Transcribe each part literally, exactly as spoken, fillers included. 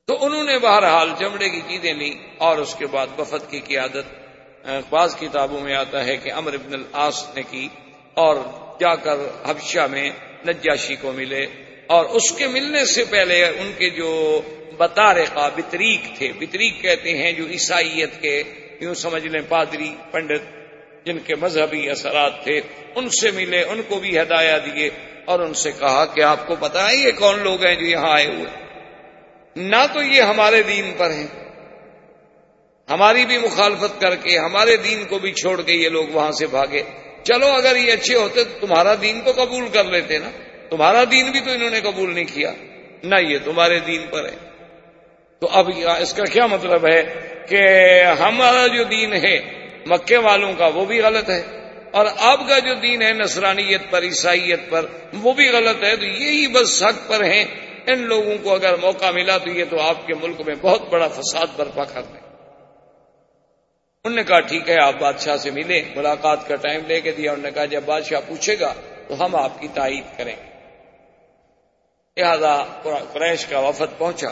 تو انہوں نے بہرحال چمڑے کی چیزیں لی اور اس کے بعد وفد کی قیادت بعض کتابوں میں آتا ہے کہ عمرو بن العاص نے کی اور جا کر حبشہ میں نجاشی کو ملے، اور اس کے ملنے سے پہلے ان کے جو بطارقہ بطریق تھے، بطریق کہتے ہیں جو عیسائیت کے یوں سمجھ لیں پادری پنڈت جن کے مذہبی اثرات تھے، ان سے ملے، ان کو بھی ہدایہ دیے اور ان سے کہا کہ آپ کو پتہ ہے یہ کون لوگ ہیں جو یہاں آئے ہوئے؟ نہ تو یہ ہمارے دین پر ہیں، ہماری بھی مخالفت کر کے ہمارے دین کو بھی چھوڑ کے یہ لوگ وہاں سے بھاگے، چلو اگر یہ اچھے ہوتے تو تمہارا دین تو قبول کر لیتے نا، تمہارا دین بھی تو انہوں نے قبول نہیں کیا، نہ یہ تمہارے دین پر ہے۔ تو اب اس کا کیا مطلب ہے کہ ہمارا جو دین ہے مکے والوں کا وہ بھی غلط ہے، اور آپ کا جو دین ہے نصرانیت پر عیسائیت پر وہ بھی غلط ہے، تو یہی بس حق پر ہیں، ان لوگوں کو اگر موقع ملا تو یہ تو آپ کے ملک میں بہت بڑا فساد برپا کر دیں۔ انہوں نے کہا ٹھیک ہے، آپ بادشاہ سے ملے، ملاقات کا ٹائم لے کے دیا، انہوں نے کہا جب بادشاہ پوچھے گا تو ہم آپ کی تائید کریں گے۔ لہذا قریش کا وفد پہنچا،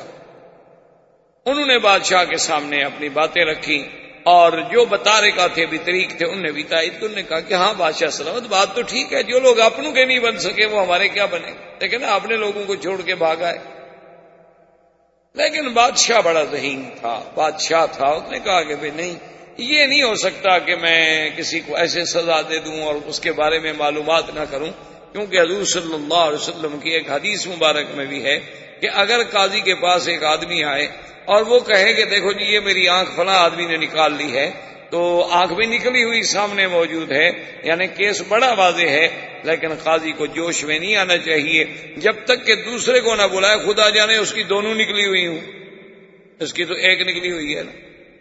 انہوں نے بادشاہ کے سامنے اپنی باتیں رکھی، اور جو بطارقہ تھے بطریق تھے انہوں نے بھی تائید کی، انہوں نے کہا کہ ہاں بادشاہ سلامت، بات تو ٹھیک ہے، جو لوگ اپنوں کے نہیں بن سکے وہ ہمارے کیا بنے، لیکن اپنے لوگوں کو چھوڑ کے بھاگا ہے۔ لیکن بادشاہ بڑا ذہین تھا، بادشاہ تھا، اس نے کہا کہ بھئی نہیں، یہ نہیں ہو سکتا کہ میں کسی کو ایسے سزا دے دوں اور اس کے بارے میں معلومات نہ کروں، کیونکہ حضور صلی اللہ علیہ وسلم کی ایک حدیث مبارک میں بھی ہے کہ اگر قاضی کے پاس ایک آدمی آئے اور وہ کہے کہ دیکھو جی یہ میری آنکھ فلاں آدمی نے نکال لی ہے، تو آنکھ بھی نکلی ہوئی سامنے موجود ہے، یعنی کیس بڑا واضح ہے، لیکن قاضی کو جوش میں نہیں آنا چاہیے جب تک کہ دوسرے کو نہ بلائے، خدا جانے اس کی دونوں نکلی ہوئی ہوں، اس کی تو ایک نکلی ہوئی ہے نا۔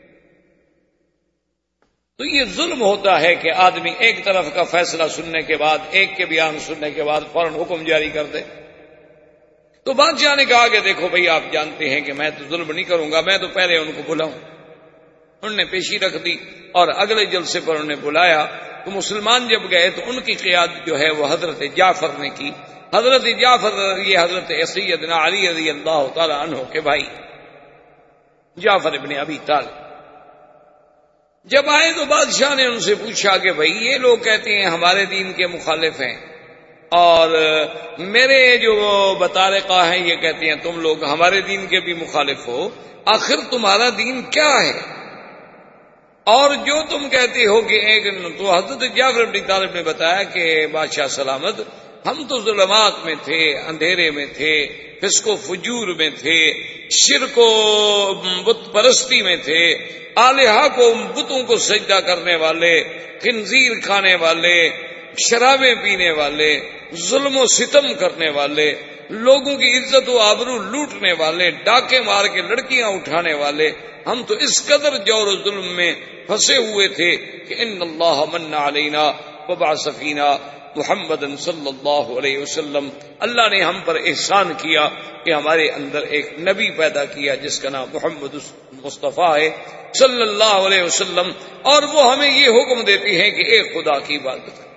تو یہ ظلم ہوتا ہے کہ آدمی ایک طرف کا فیصلہ سننے کے بعد، ایک کے بیان سننے کے بعد فوراً حکم جاری کر دے۔ تو بادشاہ نے کہا کہ دیکھو بھئی آپ جانتے ہیں کہ میں تو ظلم نہیں کروں گا، میں تو پہلے ان کو بلاؤں۔ انہوں نے پیشی رکھ دی اور اگلے جلسے پر انہوں نے بلایا، تو مسلمان جب گئے تو ان کی قیادت جو ہے وہ حضرت جعفر نے کی۔ حضرت جعفر یہ حضرت سیدنا علی رضی اللہ تعالی عنہ کے بھائی جعفر ابن ابی طالب جب آئے تو بادشاہ نے ان سے پوچھا کہ بھئی یہ لوگ کہتے ہیں ہمارے دین کے مخالف ہیں، اور میرے جو بطارقہ ہیں یہ کہتے ہیں تم لوگ ہمارے دین کے بھی مخالف ہو، آخر تمہارا دین کیا ہے؟ اور جو تم کہتے ہو کہ ایک، تو حضرت جعفر بن طالب نے بتایا کہ بادشاہ سلامت ہم تو ظلمات میں تھے، اندھیرے میں تھے، فسق و فجور میں تھے، شرک و بت پرستی میں تھے، آلہہ کو بتوں کو سجدہ کرنے والے، خنزیر کھانے والے، شرابیں پینے والے، ظلم و ستم کرنے والے، لوگوں کی عزت و آبرو لوٹنے والے، ڈاکے مار کے لڑکیاں اٹھانے والے، ہم تو اس قدر جور و ظلم میں پھنسے ہوئے تھے کہ ان اللہ من علینا وبعث فینا محمد صلی اللہ علیہ وسلم، اللہ نے ہم پر احسان کیا کہ ہمارے اندر ایک نبی پیدا کیا جس کا نام محمد مصطفیٰ ہے صلی اللہ علیہ وسلم، اور وہ ہمیں یہ حکم دیتے ہیں کہ ایک خدا کی عبادت کرو،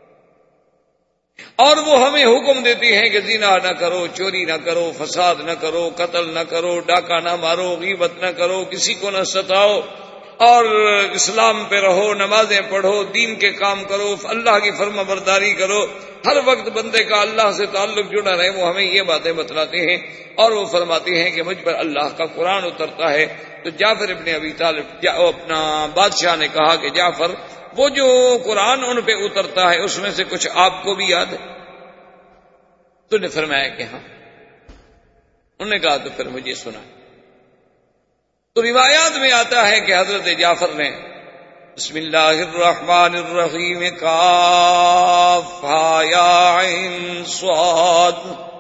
اور وہ ہمیں حکم دیتے ہیں کہ زنا نہ کرو، چوری نہ کرو، فساد نہ کرو، قتل نہ کرو، ڈاکہ نہ مارو، غیبت نہ کرو، کسی کو نہ ستاؤ، اور اسلام پہ رہو، نمازیں پڑھو، دین کے کام کرو، اللہ کی فرما برداری کرو، ہر وقت بندے کا اللہ سے تعلق جڑا رہے، وہ ہمیں یہ باتیں بتلاتے ہیں، اور وہ فرماتے ہیں کہ مجھ پر اللہ کا قرآن اترتا ہے۔ تو جعفر ابن ابی طالب اپنا بادشاہ نے کہا کہ جعفر وہ جو قرآن ان پہ اترتا ہے اس میں سے کچھ آپ کو بھی یاد ہے؟ تو نے فرمایا کہ ہاں۔ انہوں نے کہا تو پھر مجھے سنا۔ تو روایات میں آتا ہے کہ حضرت جعفر نے بسم اللہ الرحمن الرحیم کاف ہا یا عین صاد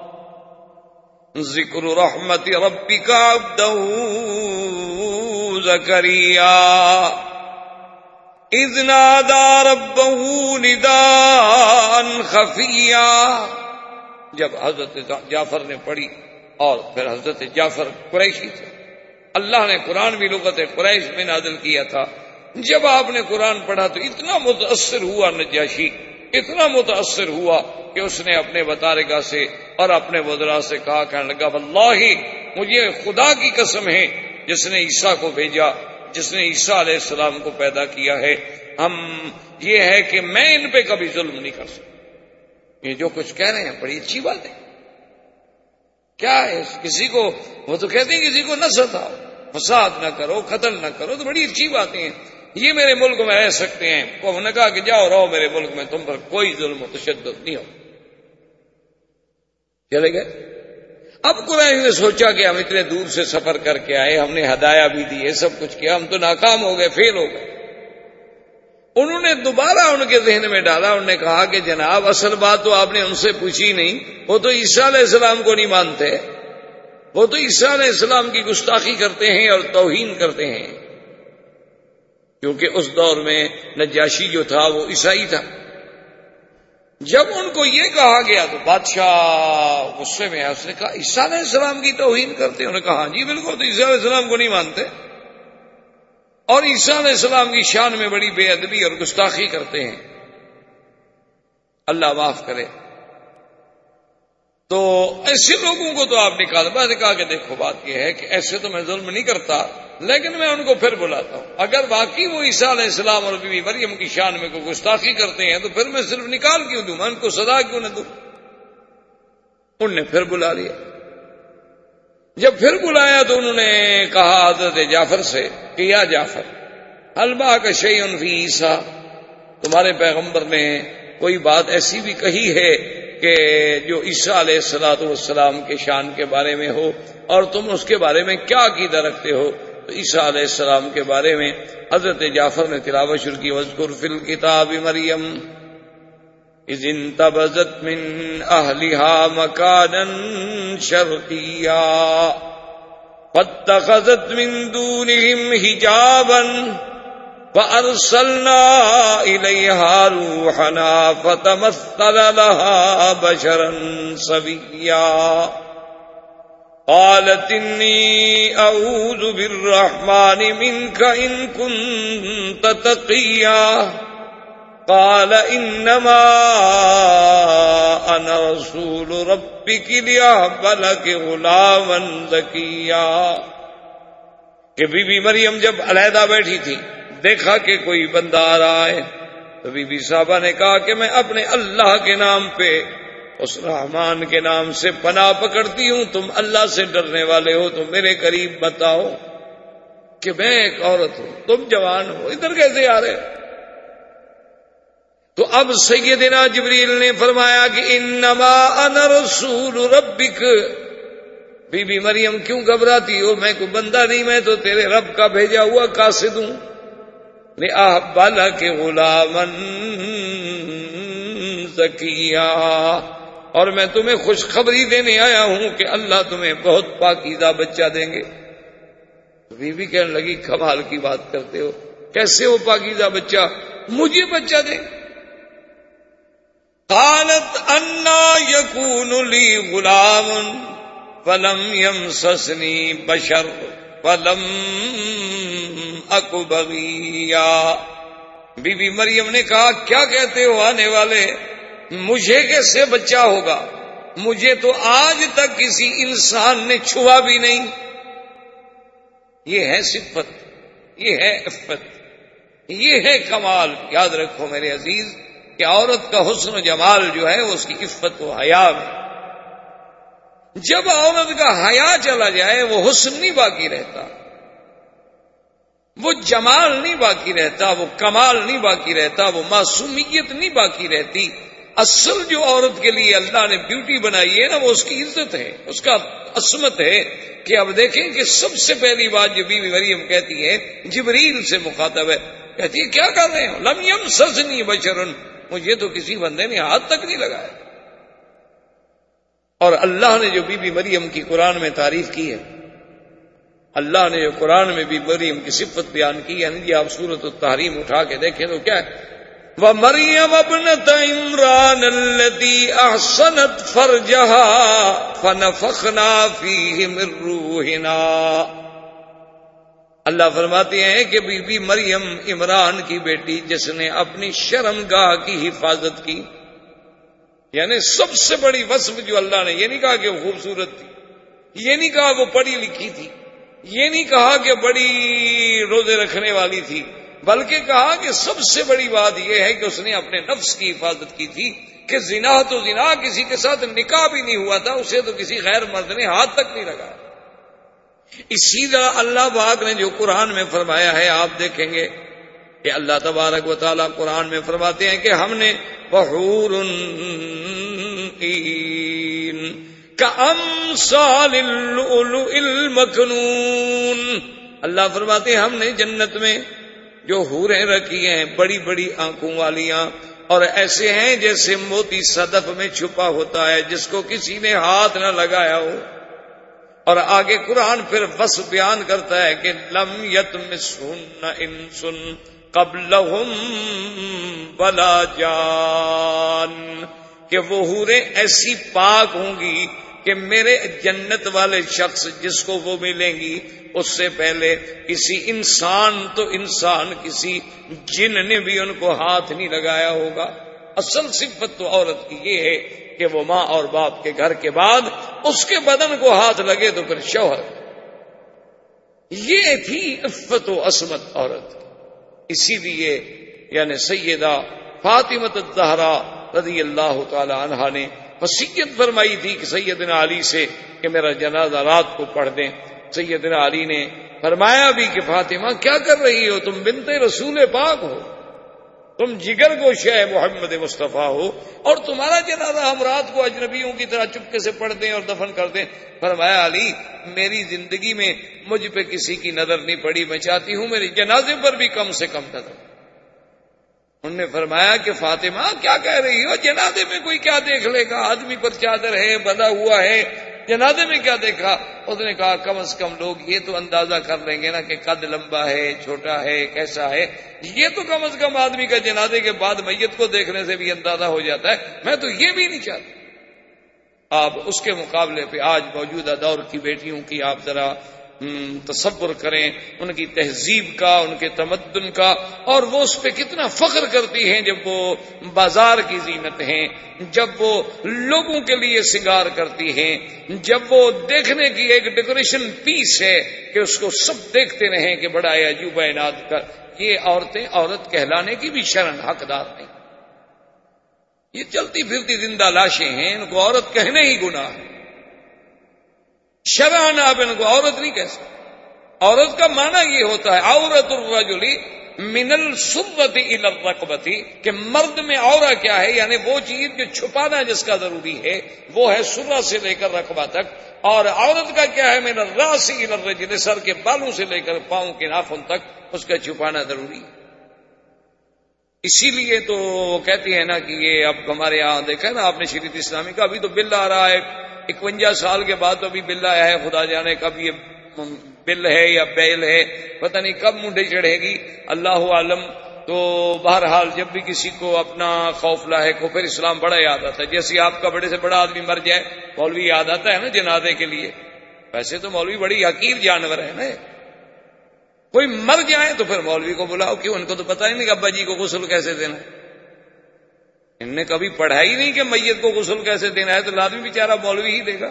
ذکر رحمت ربک عبدہ زکریا اذ نادى ربه نداء خفیا، جب حضرت جعفر نے پڑھی، اور پھر حضرت جعفر قریشی تھے، اللہ نے قرآن بھی لغت قریش میں نازل کیا تھا، جب آپ نے قرآن پڑھا تو اتنا متاثر ہوا نجاشی، اتنا متاثر ہوا کہ اس نے اپنے بطارقہ سے اور اپنے وزراء سے کہا، کہنے لگا واللہ مجھے خدا کی قسم ہے جس نے عیسیٰ کو بھیجا، جس نے عیسیٰ علیہ السلام کو پیدا کیا ہے، ہم یہ ہے کہ میں ان پہ کبھی ظلم نہیں کر سکتا۔ یہ جو کچھ کہہ رہے ہیں بڑی اچھی بات ہے۔ کیا ہے کسی کو، وہ تو کہتے ہیں کسی کو نہ ستاؤ، فساد نہ کرو، قتل نہ کرو، تو بڑی اچھی باتیں ہیں۔ یہ میرے ملک میں رہ سکتے ہیں، انہوں نے کہا کہ جاؤ رہو میرے ملک میں، تم پر کوئی ظلم و تشدد نہیں ہو، چلے گئے۔ اب قریش نے سوچا کہ ہم اتنے دور سے سفر کر کے آئے، ہم نے ہدایہ بھی دی، سب کچھ کیا، ہم تو ناکام ہو گئے، فیل ہو گئے۔ انہوں نے دوبارہ ان کے ذہن میں ڈالا، انہوں نے کہا کہ جناب اصل بات تو آپ نے ان سے پوچھی نہیں، وہ تو عیسیٰ علیہ السلام کو نہیں مانتے، وہ تو عیسیٰ علیہ السلام کی گستاخی کرتے ہیں اور توہین کرتے ہیں، کیونکہ اس دور میں نجاشی جو تھا وہ عیسائی تھا۔ جب ان کو یہ کہا گیا تو بادشاہ غصے میں ہے، اس نے کہا عیسیٰ علیہ السلام کی توہین کرتے ہیں؟ انہوں نے کہا ہاں جی بالکل، تو عیسیٰ علیہ السلام کو نہیں مانتے اور عیسیٰ علیہ السلام کی شان میں بڑی بے ادبی اور گستاخی کرتے ہیں، اللہ معاف کرے۔ تو ایسے لوگوں کو تو آپ نکال، میں نے کہا کہ دیکھو بات یہ ہے کہ ایسے تو میں ظلم نہیں کرتا، لیکن میں ان کو پھر بلاتا ہوں، اگر واقعی وہ عیسیٰ علیہ السلام اور بی بی مریم کی شان میں کوئی گستاخی کرتے ہیں تو پھر میں صرف نکال کیوں دوں، میں ان کو سزا کیوں نہ دوں؟ ان نے پھر بلا لیا۔ جب پھر بلایا تو انہوں نے کہا حضرت جعفر سے کہ یا جعفر حل معک شیء فی عیسیٰ، تمہارے پیغمبر نے کوئی بات ایسی بھی کہی ہے کہ جو عیسیٰ علیہ الصلوۃ والسلام کے شان کے بارے میں ہو، اور تم اس کے بارے میں کیا عقیدہ رکھتے ہو؟ تو عیسیٰ علیہ السلام کے بارے میں حضرت جعفر نے تلاوت شروع کی، وَاذْكُرْ فِي الْكِتَابِ مَرْيَمَ إِذِ انتبذت من أهلها مكانا شرقيا فاتخذت من دونهم حجابا فأرسلنا إليها روحنا فتمثل لها بشرا سويا قالت إني أعوذ بالرحمن منك إن كنت تقيا قال انما انا رسول ربك لأهب لك غلاما زكيا۔ کہ بی بی مریم جب علیحدہ بیٹھی تھی، دیکھا کہ کوئی بندہ آ رہا ہے، تو بی بی صاحبہ نے کہا کہ میں اپنے اللہ کے نام پہ، اس رحمان کے نام سے پناہ پکڑتی ہوں، تم اللہ سے ڈرنے والے ہو تو میرے قریب بتاؤ کہ میں ایک عورت ہوں، تم جوان ہو، ادھر کیسے آ رہے؟ تو اب سیدنا جبریل نے فرمایا کہ انما انا رسول ربک، بی بی مریم کیوں گھبراتی ہو، میں کوئی بندہ نہیں، میں تو تیرے رب کا بھیجا ہوا قاصد ہوں، لأهب لك غلاما زکیا، اور میں تمہیں خوشخبری دینے آیا ہوں کہ اللہ تمہیں بہت پاکیزہ بچہ دیں گے۔ بی بی کہنے لگی کمال کی بات کرتے ہو، کیسے وہ پاکیزہ بچہ مجھے بچہ دیں؟ قالت انا یکون لی غلام ولم یمسسنی بشر ولم اک بغیا۔ بی بی مریم نے کہا کیا کہتے ہو آنے والے، مجھے کیسے بچہ ہوگا، مجھے تو آج تک کسی انسان نے چھوا بھی نہیں۔ یہ ہے صفت، یہ ہے عفت، یہ ہے کمال۔ یاد رکھو میرے عزیز کہ عورت کا حسن و جمال جو ہے وہ اس کی عفت و حیا میں، جب عورت کا حیا چلا جائے وہ حسن نہیں باقی رہتا، وہ جمال نہیں باقی رہتا، وہ کمال نہیں باقی رہتا، وہ معصومیت نہیں باقی رہتی۔ اصل جو عورت کے لیے اللہ نے بیوٹی بنائی ہے نا، وہ اس کی عزت ہے، اس کا عصمت ہے۔ کہ اب دیکھیں کہ سب سے پہلی بات جو بی بی مریم کہتی ہے، جبریل سے مخاطب ہے، کہتی ہے کیا کر رہے ہو، لم یمسسنی بشر، مجھے تو کسی بندے نے ہاتھ تک نہیں لگایا۔ اور اللہ نے جو بی بی مریم کی قرآن میں تعریف کی ہے، اللہ نے جو قرآن میں بی بی مریم کی صفت بیان کی ہے، یہ آپ سورۃ التحریم اٹھا کے دیکھیں تو کیا ہے، وَمَرْيَمَ ابْنَتَ عِمْرَانَ الَّتِي أَحْصَنَتْ فَرْجَهَا فَنَفَخْنَا فِيهِ مِن رُّوحِنَا۔ اللہ فرماتے ہیں کہ بی بی مریم عمران کی بیٹی جس نے اپنی شرمگاہ کی حفاظت کی، یعنی سب سے بڑی وصف جو اللہ نے، یہ نہیں کہا کہ وہ خوبصورت تھی، یہ نہیں کہا وہ پڑھی لکھی تھی، یہ نہیں کہا کہ بڑی روزے رکھنے والی تھی، بلکہ کہا کہ سب سے بڑی بات یہ ہے کہ اس نے اپنے نفس کی حفاظت کی تھی کہ زنا تو زنا، کسی کے ساتھ نکاح بھی نہیں ہوا تھا، اسے تو کسی غیر مرد نے ہاتھ تک نہیں لگایا۔ اسی طرح اللہ پاک نے جو قرآن میں فرمایا ہے، آپ دیکھیں گے کہ اللہ تبارک و تعالیٰ قرآن میں فرماتے ہیں کہ ہم نے وحور عین کامثال اللؤلؤ المکنون، اللہ فرماتے ہیں ہم نے جنت میں جو حوریں رکھی ہیں بڑی بڑی آنکھوں والیاں، اور ایسے ہیں جیسے موتی صدف میں چھپا ہوتا ہے جس کو کسی نے ہاتھ نہ لگایا ہو۔ اور آگے قرآن پھر وصف بیان کرتا ہے کہ لم یطمثہن انس قبلہم ولا جان، کہ وہ حوریں ایسی پاک ہوں گی کہ میرے جنت والے شخص جس کو وہ ملیں گی اس سے پہلے کسی انسان تو انسان کسی جن نے بھی ان کو ہاتھ نہیں لگایا ہوگا۔ اصل صفت تو عورت کی یہ ہے کہ وہ ماں اور باپ کے گھر کے بعد اس کے بدن کو ہاتھ لگے تو پھر شوہر، یہ تھی عفت و عصمت عورت۔ اسی لیے یعنی سیدہ فاطمہ الزہرا رضی اللہ تعالی عنہا نے وصیت فرمائی تھی کہ سیدنا علی سے کہ میرا جنازہ رات کو پڑھ دیں۔ سیدنا علی نے فرمایا بھی کہ فاطمہ کیا کر رہی ہو، تم بنت رسول پاک ہو، تم جگر گوشہ محمد مصطفیٰ ہو، اور تمہارا جنازہ ہم رات کو اجنبیوں کی طرح چپکے سے پڑھ دیں اور دفن کر دیں۔ فرمایا علی میری زندگی میں مجھ پہ کسی کی نظر نہیں پڑی، میں چاہتی ہوں میری جنازے پر بھی کم سے کم نظر۔ انہوں نے فرمایا کہ فاطمہ کیا کہہ رہی ہو، جنازے میں کوئی کیا دیکھ لے گا، آدمی پر چادر ہے بندھا ہوا ہے، جنازے میں کیا دیکھا؟ اس نے کہا کم از کم لوگ یہ تو اندازہ کر لیں گے نا کہ قد لمبا ہے چھوٹا ہے کیسا ہے، یہ تو کم از کم آدمی کا جنازے کے بعد میت کو دیکھنے سے بھی اندازہ ہو جاتا ہے، میں تو یہ بھی نہیں چاہتا۔ آپ اس کے مقابلے پہ آج موجودہ دور کی بیٹیوں کی آپ ذرا تصور کریں، ان کی تہذیب کا، ان کے تمدن کا، اور وہ اس پہ کتنا فخر کرتی ہیں جب وہ بازار کی زینت ہیں، جب وہ لوگوں کے لیے سنگار کرتی ہیں، جب وہ دیکھنے کی ایک ڈیکوریشن پیس ہے کہ اس کو سب دیکھتے رہیں کہ بڑا عجوبہ عناد کر۔ یہ عورتیں عورت کہلانے کی بھی شرن حقدار نہیں، یہ چلتی پھرتی زندہ لاشیں ہیں، ان کو عورت کہنے ہی گناہ ہے، شرعاً آپ ان کو عورت نہیں کہہ سکتے۔ عورت کا معنی یہ ہوتا ہے عورت الرجل من السرۃ الی الرکبۃ، کہ مرد میں عورہ کیا ہے، یعنی وہ چیز جو چھپانا جس کا ضروری ہے وہ ہے سرہ سے لے کر رقبہ تک، اور عورت کا کیا ہے من الراس الی الرجل، سر کے بالوں سے لے کر پاؤں کے ناخن تک اس کا چھپانا ضروری ہے۔ اسی لیے تو وہ کہتی ہے نا کہ یہ اب ہمارے یہاں دیکھا نا آپ نے شریعت اسلامی کا، ابھی تو بل آ رہا ہے اکونجا سال کے بعد، تو ابھی بل آیا ہے، خدا جانے کب یہ بل ہے یا بیل ہے، پتہ نہیں کب منڈے چڑھے گی، اللہ عالم۔ تو بہرحال جب بھی کسی کو اپنا خوف لاحق ہو پھر اسلام بڑا یاد آتا ہے، جیسے آپ کا بڑے سے بڑا آدمی مر جائے مولوی یاد آتا ہے نا جنازے کے لیے، ویسے تو مولوی بڑی حقیر جانور ہے نا، کوئی مر جائے تو پھر مولوی کو بلاؤ، کیوں؟ ان کو تو پتہ ہی نہیں کہ ابا جی کو غسل کیسے دینا ہے، ان نے کبھی پڑھا ہی نہیں کہ میت کو غسل کیسے دینا ہے، تو لازمی بیچارہ مولوی ہی دے گا،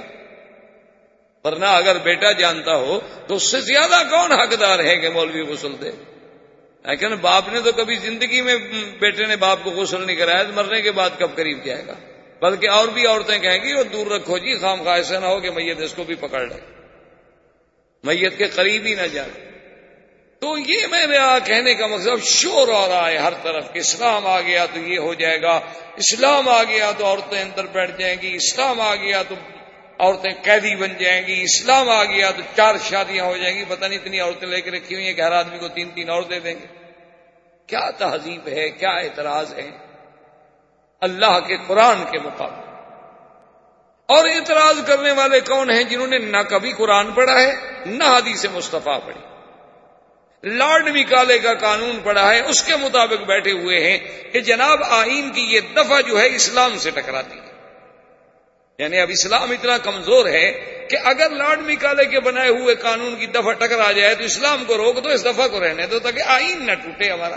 ورنہ اگر بیٹا جانتا ہو تو اس سے زیادہ کون حقدار ہے کہ مولوی غسل دے؟ لیکن باپ نے تو کبھی زندگی میں بیٹے نے باپ کو غسل نہیں کرایا، تو مرنے کے بعد کب قریب جائے گا؟ بلکہ اور بھی عورتیں کہیں گی وہ دور رکھو جی، خام خواہ ایسا نہ ہو کہ میت اس کو بھی پکڑ لے، میت کے قریب ہی نہ جائے۔ تو یہ میرا کہنے کا مقصد، شور ہو رہا ہے ہر طرف کہ اسلام آ گیا تو یہ ہو جائے گا، اسلام آ گیا تو عورتیں اندر بیٹھ جائیں گی، اسلام آ گیا تو عورتیں قیدی بن جائیں گی، اسلام آ گیا تو چار شادیاں ہو جائیں گی، پتہ نہیں اتنی عورتیں لے کے رکھی ہوئی ہیں کہ ہر آدمی کو تین تین اور دے دیں گے۔ کیا تہذیب ہے، کیا اعتراض ہے اللہ کے قرآن کے مقابلے؟ اور اعتراض کرنے والے کون ہیں؟ جنہوں نے نہ کبھی قرآن پڑھا ہے نہ حدیث مصطفیٰ پڑھی، لارڈ میکالے کا قانون پڑھا ہے، اس کے مطابق بیٹھے ہوئے ہیں کہ جناب آئین کی یہ دفعہ جو ہے اسلام سے ٹکراتی ہے، یعنی اب اسلام اتنا کمزور ہے کہ اگر لارڈ میکالے کے بنائے ہوئے قانون کی دفعہ ٹکرا جائے تو اسلام کو روک دو، اس دفعہ کو رہنے دو تاکہ آئین نہ ٹوٹے ہمارا،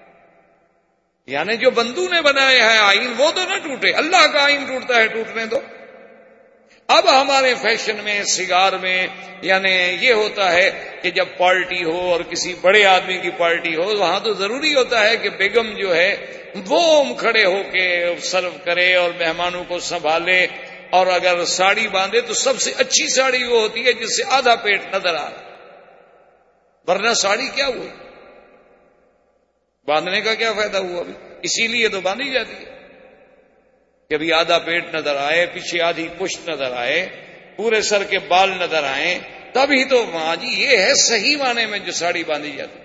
یعنی جو بندو نے بنایا ہے آئین وہ تو نہ ٹوٹے، اللہ کا آئین ٹوٹتا ہے ٹوٹنے دو۔ اب ہمارے فیشن میں سگار میں یعنی یہ ہوتا ہے کہ جب پارٹی ہو اور کسی بڑے آدمی کی پارٹی ہو وہاں تو ضروری ہوتا ہے کہ بیگم جو ہے وہ کھڑے ہو کے سرو کرے اور مہمانوں کو سنبھالے، اور اگر ساڑی باندھے تو سب سے اچھی ساڑی وہ ہوتی ہے جس سے آدھا پیٹ نظر آ رہا، ورنہ ساڑی کیا ہوئی، باندھنے کا کیا فائدہ ہوا؟ ابھی اسی لیے تو باندھی جاتی ہے کہ ابھی آدھا پیٹ نظر آئے، پیچھے آدھی پشت نظر آئے، پورے سر کے بال نظر آئے، تبھی تو ہاں جی یہ ہے صحیح معنی میں جو ساڑی باندھی جاتی ہے۔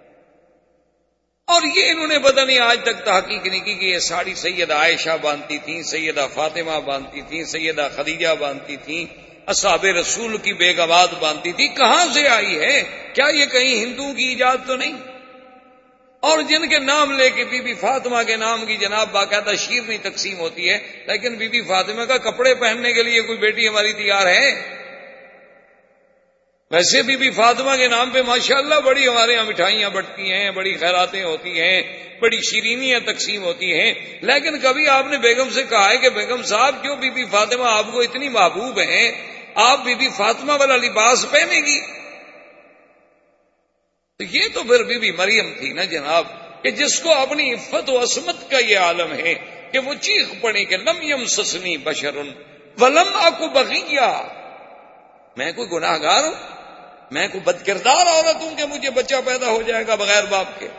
اور یہ انہوں نے پتہ نہیں آج تک تحقیق نہیں کی کہ یہ ساڑی سیدہ عائشہ باندھتی تھیں، سیدہ فاطمہ باندھتی تھیں، سیدہ خدیجہ باندھتی تھیں، اصحاب رسول کی بیگمات باندھتی تھی، کہاں سے آئی ہے؟ کیا یہ کہیں ہندوؤں کی ایجاد تو نہیں؟ اور جن کے نام لے کے بی بی فاطمہ کے نام کی جناب باقاعدہ شیرنی تقسیم ہوتی ہے، لیکن بی بی فاطمہ کا کپڑے پہننے کے لیے کوئی بیٹی ہماری تیار ہے؟ ویسے بی بی فاطمہ کے نام پہ ماشاءاللہ بڑی ہمارے یہاں مٹھائیاں بٹتی ہیں، بڑی خیراتیں ہوتی ہیں، بڑی شیرینیاں تقسیم ہوتی ہیں، لیکن کبھی آپ نے بیگم سے کہا ہے کہ بیگم صاحب کیوں بی بی فاطمہ آپ کو اتنی محبوب ہیں، آپ بی بی فاطمہ والا لباس پہنے گی؟ تو یہ تو پھر بی بی مریم تھی نا جناب، کہ جس کو اپنی عفت و عصمت کا یہ عالم ہے کہ وہ چیخ پڑی کہ لم یمسسنی بشر ولم اکو بغیہ، میں کوئی گناہ گار ہوں، میں کوئی بد کردار عورت ہوں کہ مجھے بچہ پیدا ہو جائے گا بغیر باپ کے؟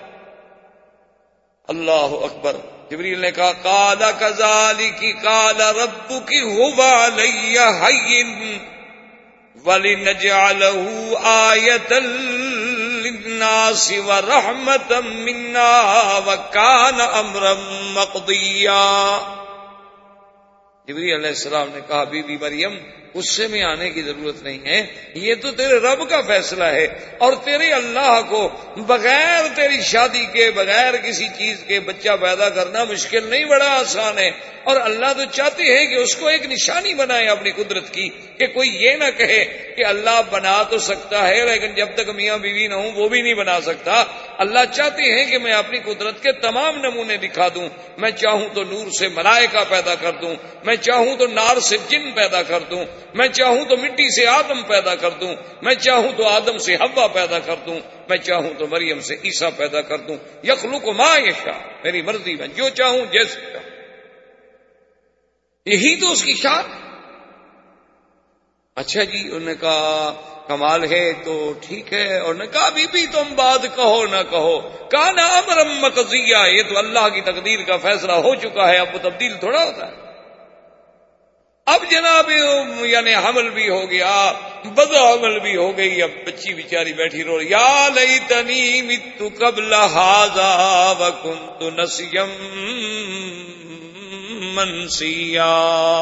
اللہ اکبر۔ جبریل نے کہا قال کذالک قال ربک هو علی ہین ولنجعلہ آیۃ للناس ورحمۃ منا وکان امرا مقضیا۔ جبریل علیہ السلام نے کہا بی بی مریم غصے میں آنے کی ضرورت نہیں ہے، یہ تو تیرے رب کا فیصلہ ہے، اور تیرے اللہ کو بغیر تیری شادی کے بغیر کسی چیز کے بچہ پیدا کرنا مشکل نہیں، بڑا آسان ہے، اور اللہ تو چاہتے ہیں کہ اس کو ایک نشانی بنائے اپنی قدرت کی، کہ کوئی یہ نہ کہے کہ اللہ بنا تو سکتا ہے لیکن جب تک میاں بیوی نہ ہوں وہ بھی نہیں بنا سکتا۔ اللہ چاہتے ہیں کہ میں اپنی قدرت کے تمام نمونے دکھا دوں، میں چاہوں تو نور سے ملائکہ پیدا کر دوں، میں چاہوں تو نار سے جن پیدا کر دوں، میں چاہوں تو مٹی سے آدم پیدا کر دوں، میں چاہوں تو آدم سے حوا پیدا کر دوں، میں چاہوں تو مریم سے عیسیٰ پیدا کر دوں، یخلق ما یشاء، میری مرضی میں جو چاہوں جیسے چاہوں، یہی تو اس کی شان۔ اچھا جی، انہوں نے کہا کمال ہے تو ٹھیک ہے، اور نے کہا بی بی تم بات کہو نہ کہو، کان امرا مقضیا، یہ تو اللہ کی تقدیر کا فیصلہ ہو چکا ہے، اب وہ تبدیل تھوڑا ہوتا ہے۔ اب جناب یعنی حمل بھی ہو گیا، بد حمل بھی ہو گئی، اب بچی بیچاری بیٹھی رو رہی، یا لیتنی مت قبل ھذا وکنت نسیا منسیا،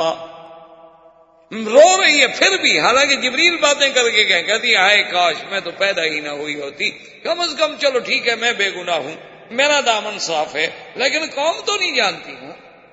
رو رہی ہے پھر بھی، حالانکہ جبریل باتیں کر کے گئے، کہتی ہائے کاش میں تو پیدا ہی نہ ہوئی ہوتی، کم از کم چلو ٹھیک ہے میں بے گناہ ہوں، میرا دامن صاف ہے، لیکن قوم تو نہیں جانتی ہوں،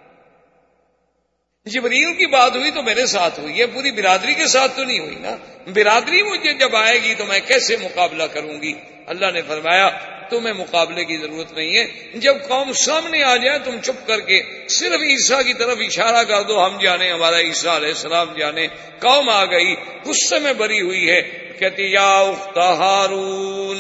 جبریل کی بات ہوئی تو میرے ساتھ ہوئی ہے، پوری برادری کے ساتھ تو نہیں ہوئی نا، برادری مجھے جب آئے گی تو میں کیسے مقابلہ کروں گی؟ اللہ نے فرمایا تمہیں مقابلے کی ضرورت نہیں ہے، جب قوم سامنے آ جائے تم چپ کر کے صرف عیسیٰ کی طرف اشارہ کر دو، ہم جانے ہمارا عیسیٰ علیہ السلام جانے۔ قوم آ گئی، غصے میں بری ہوئی ہے، کہتی یا اخت ہارون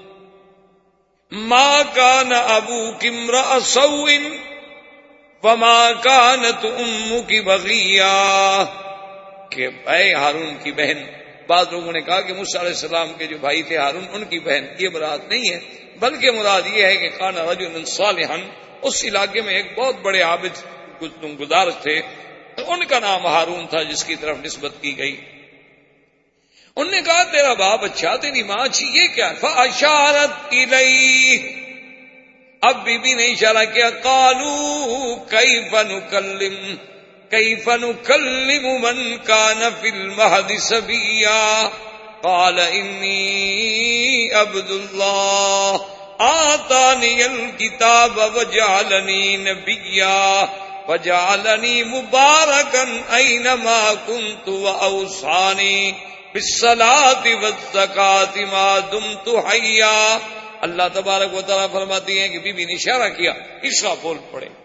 ما کان ابوک امرأ سوء وما کانت امک بغیا، کہ اے ہارون کی بہن، بعض لوگوں نے کہا کہ موسیٰ علیہ السلام کے جو بھائی تھے ہارون ان کی بہن، یہ مراد نہیں ہے، بلکہ مراد یہ ہے کہ کان رجل صالحا، اس علاقے میں ایک بہت بڑے عابد گزار تھے، ان کا نام ہارون تھا جس کی طرف نسبت کی گئی۔ انہوں نے کہا تیرا باپ اچھا، تیری ماں اچھی، یہ کیا؟ فاشارت الیہ، اب بی بی نے اشارہ کیا، قالوا کیف نکلم کیف نکلم من کان فی المہد صبیا، قال انی عبد اللہ آتانی الکتاب وجعلنی نبیا وجعلنی مبارکا اینما کنت واوصانی بالصلاة والزکاة ما دمت حیا۔ اللہ تبارک و تعالیٰ فرماتی ہیں کہ بی بی نے اشارہ کیا، عیسیٰ بول پڑے،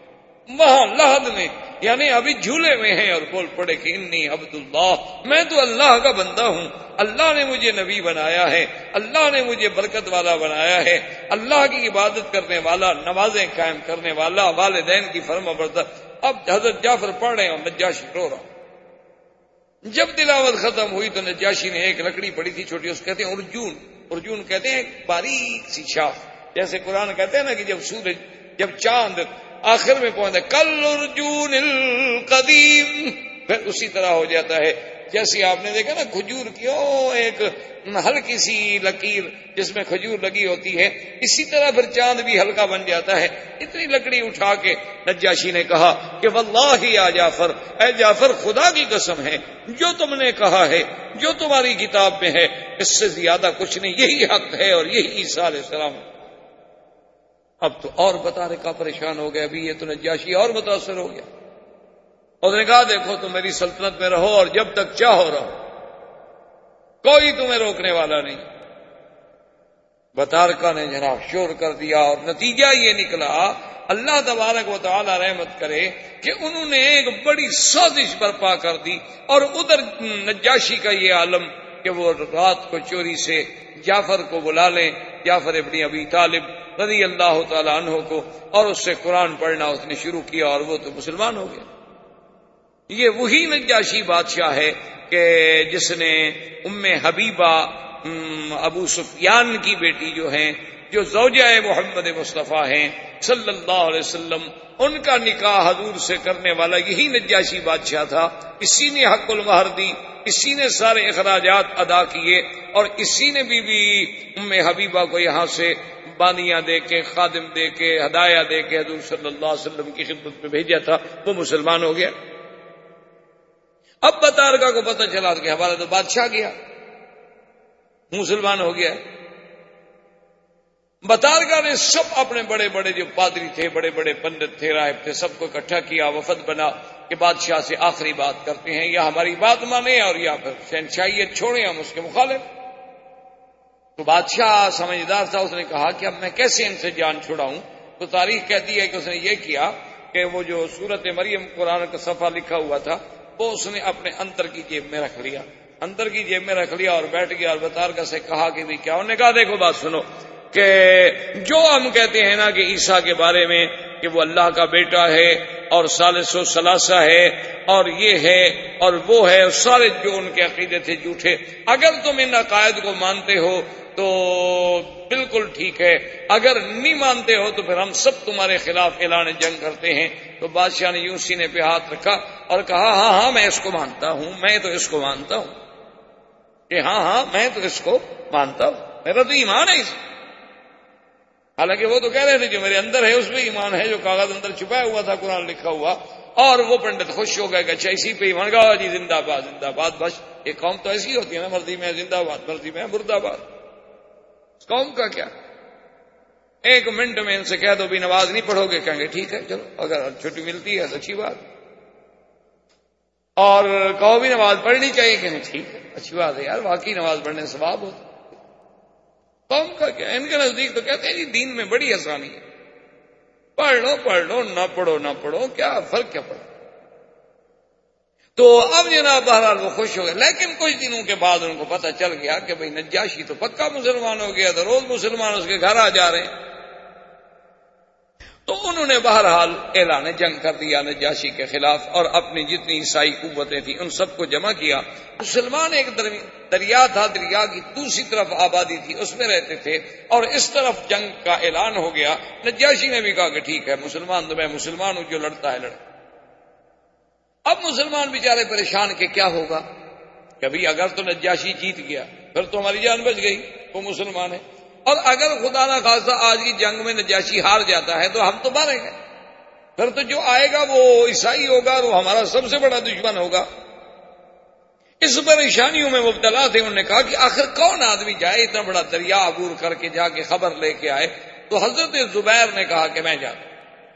وہاں لحد میں، یعنی ابھی جھولے میں ہیں، اور بول پڑے کہ انی عبد اللہ، میں تو اللہ کا بندہ ہوں، اللہ نے مجھے نبی بنایا ہے، اللہ نے مجھے برکت والا بنایا ہے، اللہ کی عبادت کرنے والا، نمازیں قائم کرنے والا، والدین کی فرما بردار۔ اب حضرت جعفر پڑھ رہے ہیں اور نجاشی رو رہا۔ جب تلاوت ختم ہوئی تو نجاشی نے ایک لکڑی پڑی تھی چھوٹی، اس کہتے ہیں ارجون، ارجون کہتے ہیں ایک باریک سی شاخ، جیسے قرآن کہتے ہیں نا کہ جب سورج، جب چاند آخر میں پہنچتا ہے کل ارجون القدیم، پھر اسی طرح ہو جاتا ہے۔ جیسے آپ نے دیکھا نا کھجور کی او ایک ہلکی سی لکیر جس میں کھجور لگی ہوتی ہے، اسی طرح پھر چاند بھی ہلکا بن جاتا ہے۔ اتنی لکڑی اٹھا کے نجاشی نے کہا کہ واللہ یا جعفر، اے جعفر خدا کی قسم ہے، جو تم نے کہا ہے، جو تمہاری کتاب میں ہے، اس سے زیادہ کچھ نہیں، یہی حق ہے اور یہی عیسیٰ علیہ السلام۔ اب تو اور بتا رہے کا پریشان ہو گیا، ابھی یہ تو نجاشی اور متاثر ہو گیا۔ اس نے کہا دیکھو تم میری سلطنت میں رہو اور جب تک چاہو رہو، کوئی تمہیں روکنے والا نہیں۔ بطارکہ نے جناب شور کر دیا، اور نتیجہ یہ نکلا، اللہ تبارک و تعالی رحمت کرے کہ انہوں نے ایک بڑی سازش برپا کر دی، اور ادھر نجاشی کا یہ عالم کہ وہ رات کو چوری سے جعفر کو بلا لیں، جعفر ابن ابی طالب رضی اللہ تعالی عنہ کو، اور اس سے قرآن پڑھنا اس نے شروع کیا، اور وہ تو مسلمان ہو گیا۔ یہ وہی نجاشی بادشاہ ہے کہ جس نے ام حبیبہ ابو سفیان کی بیٹی جو ہیں، جو زوجہ محمد مصطفیٰ ہیں صلی اللہ علیہ وسلم، ان کا نکاح حضور سے کرنے والا یہی نجاشی بادشاہ تھا۔ اسی نے حق المہر دی، اسی نے سارے اخراجات ادا کیے، اور اسی نے بی بی ام حبیبہ کو یہاں سے بانیاں دے کے، خادم دے کے، ہدایہ دے کے حضور صلی اللہ علیہ وسلم کی خدمت میں بھیجا تھا۔ وہ مسلمان ہو گیا۔ اب بطارکہ کو پتہ چلا کہ ہمارا تو بادشاہ گیا، مسلمان ہو گیا۔ بطارکہ نے سب اپنے بڑے بڑے جو پادری تھے، بڑے بڑے پنڈت تھے، راہب تھے، سب کو اکٹھا کیا، وفد بنا کہ بادشاہ سے آخری بات کرتے ہیں، یا ہماری بات مانے اور یا پھر شہنشاہیت چھوڑیں، ہم اس کے مخالف۔ تو بادشاہ سمجھدار تھا، اس نے کہا کہ اب میں کیسے ان سے جان چھڑاؤں؟ تو تاریخ کہتی ہے کہ اس نے یہ کیا کہ وہ جو سورت مریم قرآن کا صفحہ لکھا ہوا تھا وہ اس نے اپنے اندر کی جیب میں رکھ لیا، اندر کی جیب میں رکھ لیا اور بیٹھ گیا، اور بطارکہ سے کہا کہ بھی کیا؟ انہوں نے کہا دیکھو بات سنو، کہ جو ہم کہتے ہیں نا کہ عیسیٰ کے بارے میں کہ وہ اللہ کا بیٹا ہے اور ثالث و ثلاثہ ہے اور یہ ہے اور وہ ہے، سارے جو ان کے عقیدے تھے جھوٹے، اگر تم ان عقائد کو مانتے ہو تو بالکل ٹھیک ہے، اگر نہیں مانتے ہو تو پھر ہم سب تمہارے خلاف اعلان جنگ کرتے ہیں۔ تو بادشاہ نے یوں سینے پہ ہاتھ رکھا اور کہا ہاں ہاں میں اس کو مانتا ہوں، میں تو اس کو مانتا ہوں، کہ ہاں ہاں میں تو اس کو مانتا ہوں، میرا تو ایمان ہے اس۔ حالانکہ وہ تو کہہ رہے تھے جو میرے اندر ہے اس پہ ایمان ہے، جو کاغذ اندر چھپایا ہوا تھا قرآن لکھا ہوا، اور وہ پنڈت خوش ہو گئے کہ اچھا اسی پہ ایمان گا جی، زندہ باد زندہ باد۔ بس ایک قوم تو ایسی ہوتی ہے نا، مرضی میں زندہ باد، مرضی میں مردہ باد۔ اس قوم کا کیا، ایک منٹ میں ان سے کہہ دو بھی نماز نہیں پڑھو گے، کہیں گے ٹھیک ہے چلو، اگر چھٹی ملتی ہے تو اچھی بات، اور کہو بھی نماز پڑھنی چاہیے، کہیں ٹھیک ہے اچھی بات ہے یار، واقعی نماز پڑھنے سے ثواب ہوتا۔ قوم کا کیا، ان کے نزدیک تو کہتے ہیں جی دین میں بڑی آسانی ہے، پڑھ لو پڑھ لو، نہ پڑھو نہ پڑھو، کیا فرق کیا پڑا۔ تو اب جناب بہرحال وہ خوش ہو گئے، لیکن کچھ دنوں کے بعد ان کو پتہ چل گیا کہ بھئی نجاشی تو پکا مسلمان ہو گیا، تو روز مسلمان اس کے گھر آ جا رہے ہیں۔ تو انہوں نے بہرحال اعلان جنگ کر دیا نجاشی کے خلاف، اور اپنی جتنی عیسائی قوتیں تھیں ان سب کو جمع کیا۔ مسلمان ایک دریا تھا، دریا کی دوسری طرف آبادی تھی، اس میں رہتے تھے، اور اس طرف جنگ کا اعلان ہو گیا۔ نجاشی نے بھی کہا کہ ٹھیک ہے، مسلمان تو میں مسلمان ہوں، جو لڑتا ہے لڑے۔ اب مسلمان بیچارے پریشان کہ کیا ہوگا، کبھی اگر تو نجاشی جیت گیا پھر تو ہماری جان بچ گئی، وہ مسلمان ہے، اور اگر خدا نہ خاصہ آج کی جنگ میں نجاشی ہار جاتا ہے تو ہم تو ماریں گے، پھر تو جو آئے گا وہ عیسائی ہوگا اور وہ ہمارا سب سے بڑا دشمن ہوگا۔ اس پریشانیوں میں مبتلا تھے۔ انہوں نے کہا کہ آخر کون آدمی جائے اتنا بڑا دریا عبور کر کے جا کے خبر لے کے آئے؟ تو حضرت زبیر نے کہا کہ میں جاتا ہوں۔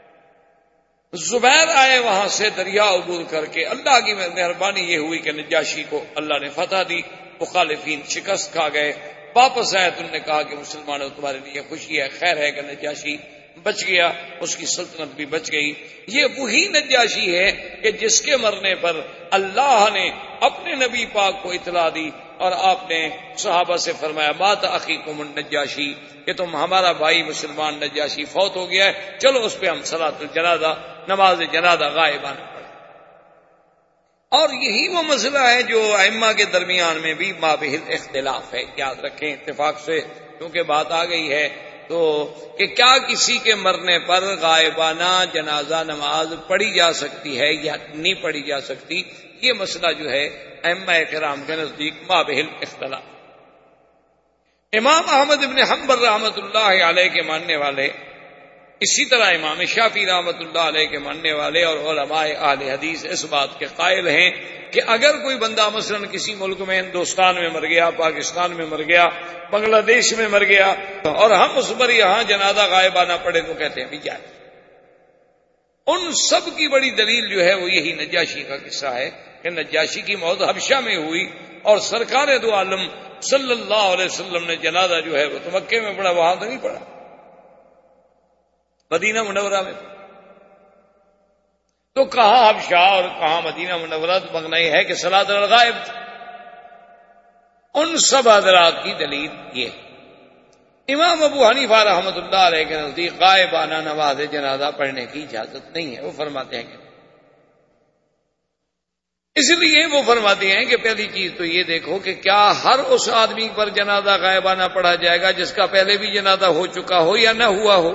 زبیر آئے وہاں سے دریا عبور کر کے، اللہ کی مہربانی یہ ہوئی کہ نجاشی کو اللہ نے فتح دی، مخالفین شکست کھا گئے، واپس آئے تو انہوں نے کہا کہ مسلمانوں تمہارے لیے خوشی ہے، خیر ہے کہ نجاشی بچ گیا، اس کی سلطنت بھی بچ گئی۔ یہ وہی نجاشی ہے کہ جس کے مرنے پر اللہ نے اپنے نبی پاک کو اطلاع دی اور آپ نے صحابہ سے فرمایا مات اخیکم النجاشی، کہ تم ہمارا بھائی مسلمان نجاشی فوت ہو گیا ہے، چلو اس پہ ہم صلاۃ الجنازہ نماز جنازہ غائبانہ پڑھیں۔ اور یہی وہ مسئلہ ہے جو ائمہ کے درمیان میں بھی مابہل اختلاف ہے، یاد رکھیں اتفاق سے، کیونکہ بات آ گئی ہے تو کہ کیا کسی کے مرنے پر غائبانہ جنازہ نماز پڑھی جا سکتی ہے یا نہیں پڑھی جا سکتی، یہ مسئلہ جو ہے ائمہ کرام کے نزدیک مابہل اختلاف۔ امام احمد بن حنبل رحمۃ اللہ علیہ کے ماننے والے، اسی طرح امام شافعی رحمۃ اللہ علیہ کے ماننے والے اور علماء اہل حدیث اس بات کے قائل ہیں کہ اگر کوئی بندہ مثلا کسی ملک میں ہندوستان میں مر گیا، پاکستان میں مر گیا، بنگلہ دیش میں مر گیا اور ہم اس پر یہاں جنازہ غائبانہ پڑھے تو کہتے ہیں بھی جائے۔ ان سب کی بڑی دلیل جو ہے وہ یہی نجاشی کا قصہ ہے کہ نجاشی کی موت حبشہ میں ہوئی اور سرکار دو عالم صلی اللہ علیہ وسلم نے جنازہ جو ہے وہ تو مکے میں پڑھا، وہاں تو نہیں پڑھا، مدینہ منورہ میں۔ تو کہاں حبشہ اور کہاں مدینہ منورہ، تو مغنا یہ ہے کہ صلاۃ الغائب تھی۔ ان سب حضرات کی دلیل یہ ہے۔ امام ابو حنیفہ رحمۃ اللہ علیہ کے نزدیک غائبانہ نماز جنازہ پڑھنے کی اجازت نہیں ہے، وہ فرماتے ہیں کہ اس لیے وہ فرماتے ہیں کہ پہلی چیز تو یہ دیکھو کہ کیا ہر اس آدمی پر جنازہ غائبانہ پڑھا جائے گا جس کا پہلے بھی جنازہ ہو چکا ہو یا نہ ہوا ہو؟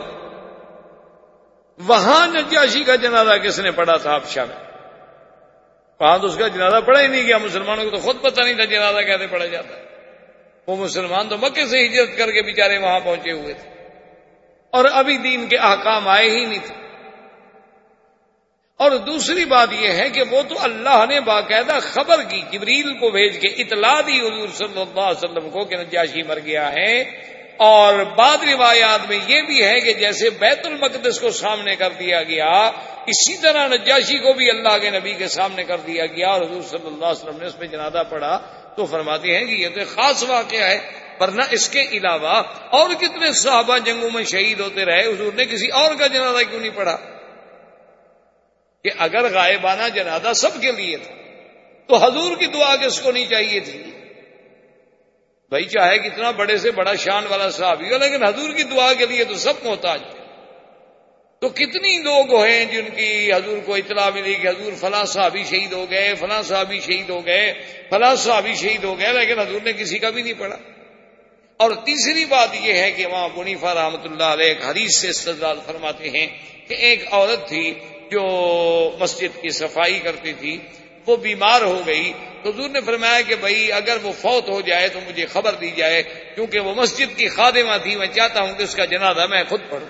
وہاں نجاشی کا جنازہ کس نے پڑھا تھا حبشہ میں؟ وہاں تو اس کا جنازہ پڑھا ہی نہیں گیا، مسلمانوں کو تو خود پتہ نہیں تھا جنازہ کیسے پڑھا جاتا ہے۔ وہ مسلمان تو مکے سے ہجرت کر کے بیچارے وہاں پہنچے ہوئے تھے اور ابھی دین کے احکام آئے ہی نہیں تھے۔ اور دوسری بات یہ ہے کہ وہ تو اللہ نے باقاعدہ خبر کی، جبریل کو بھیج کے اطلاع دی حضور صلی اللہ علیہ وسلم کو کہ نجاشی مر گیا ہے۔ اور بعض روایات میں یہ بھی ہے کہ جیسے بیت المقدس کو سامنے کر دیا گیا، اسی طرح نجاشی کو بھی اللہ کے نبی کے سامنے کر دیا گیا اور حضور صلی اللہ علیہ وسلم نے اس پہ جنازہ پڑھا۔ تو فرماتے ہیں کہ یہ تو خاص واقعہ ہے، ورنہ اس کے علاوہ اور کتنے صحابہ جنگوں میں شہید ہوتے رہے، حضور نے کسی اور کا جنازہ کیوں نہیں پڑھا؟ کہ اگر غائبانہ جنازہ سب کے لیے تھا تو حضور کی دعا کس کو نہیں چاہیے تھی؟ بھائی چاہے کتنا بڑے سے بڑا شان والا صحابی ہو، لیکن حضور کی دعا کے لیے تو سب محتاج تھے۔ تو کتنی لوگ ہیں جن کی حضور کو اطلاع ملی کہ حضور فلاں صحابی شہید ہو گئے، فلاں صحابی شہید ہو گئے، فلاں صحابی شہید ہو گئے، لیکن حضور نے کسی کا بھی نہیں پڑھا۔ اور تیسری بات یہ ہے کہ امام ابو حنیفہ رحمۃ اللہ علیہ ایک حدیث سے استدلال فرماتے ہیں کہ ایک عورت تھی جو مسجد کی صفائی کرتی تھی، وہ بیمار ہو گئی تو حضور نے فرمایا کہ بھائی اگر وہ فوت ہو جائے تو مجھے خبر دی جائے، کیونکہ وہ مسجد کی خادمہ تھی، میں چاہتا ہوں کہ اس کا جنازہ میں خود پڑھوں۔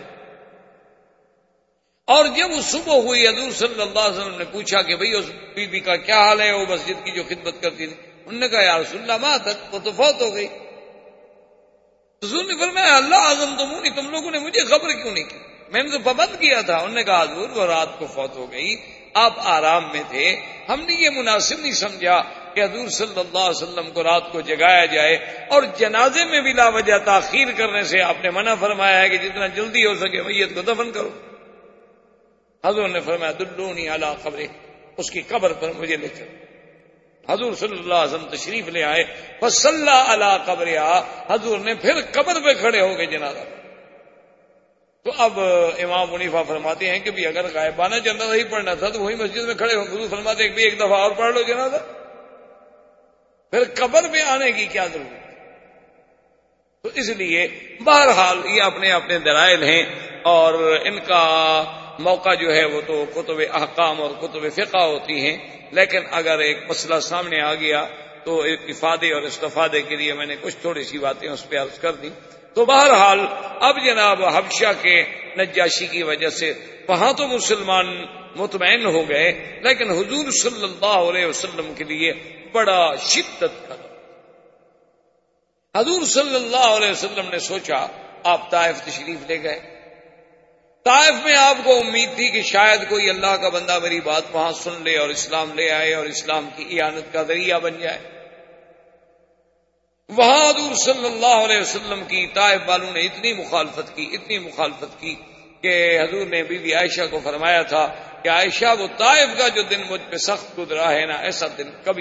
اور جب وہ صبح ہوئی، حضور صلی اللہ علیہ وسلم نے پوچھا کہ بھئی اس بی بی کا کیا حال ہے، وہ مسجد کی جو خدمت کرتی تھی؟ انہوں نے کہا یا رسول اللہ ماتت، وہ تو فوت ہو گئی۔ حضور نے فرمایا اللہ اعظم تمونی، تم لوگوں نے مجھے خبر کیوں نہیں کی؟ میں نے تو پابند کیا تھا۔ انہوں نے کہا حضور وہ رات کو فوت ہو گئی، آپ آرام میں تھے، ہم نے یہ مناسب نہیں سمجھا کہ حضور صلی اللہ علیہ وسلم کو رات کو جگایا جائے، اور جنازے میں بلا وجہ تاخیر کرنے سے آپ نے منع فرمایا ہے کہ جتنا جلدی ہو سکے میت کو دفن کرو۔ حضور نے فرمایا دلونی علی قبرہ، اس کی قبر پر مجھے لے چلو۔ حضور صلی اللہ علیہ وسلم تشریف لے آئے، فصلی علی قبرہا، حضور نے پھر قبر پہ کھڑے ہو کے جنازہ۔ تو اب امام حنیفہ فرماتے ہیں کہ بھی اگر غائبانہ جنازہ ہی پڑھنا تھا تو وہی مسجد میں کھڑے ہو، حضور فرماتے ہیں کہ ایک دفعہ اور پڑھ لو جنازہ، پھر قبر پہ آنے کی کیا ضرورت؟ تو اس لیے بہرحال یہ اپنے اپنے دلائل ہیں اور ان کا موقع جو ہے وہ تو کتب احکام اور کتب فقہ ہوتی ہیں، لیکن اگر ایک مسئلہ سامنے آ گیا تو ایک افادے اور استفادے کے لیے میں نے کچھ تھوڑی سی باتیں اس پہ عرض کر دی۔ تو بہرحال اب جناب حبشہ کے نجاشی کی وجہ سے وہاں تو مسلمان مطمئن ہو گئے، لیکن حضور صلی اللہ علیہ وسلم کے لیے بڑا شدت کا دور۔ حضور صلی اللہ علیہ وسلم نے سوچا، آپ طائف تشریف لے گئے۔ طائف میں آپ کو امید تھی کہ شاید کوئی اللہ کا بندہ میری بات وہاں سن لے اور اسلام لے آئے اور اسلام کی اعانت کا ذریعہ بن جائے۔ وہاں حضور صلی اللہ علیہ وسلم کی طائف والوں نے اتنی مخالفت کی، اتنی مخالفت کی کہ حضور نے بی بی عائشہ کو فرمایا تھا کہ عائشہ وہ طائف کا جو دن مجھ پہ سخت گزرا ہے نا، ایسا دن کبھی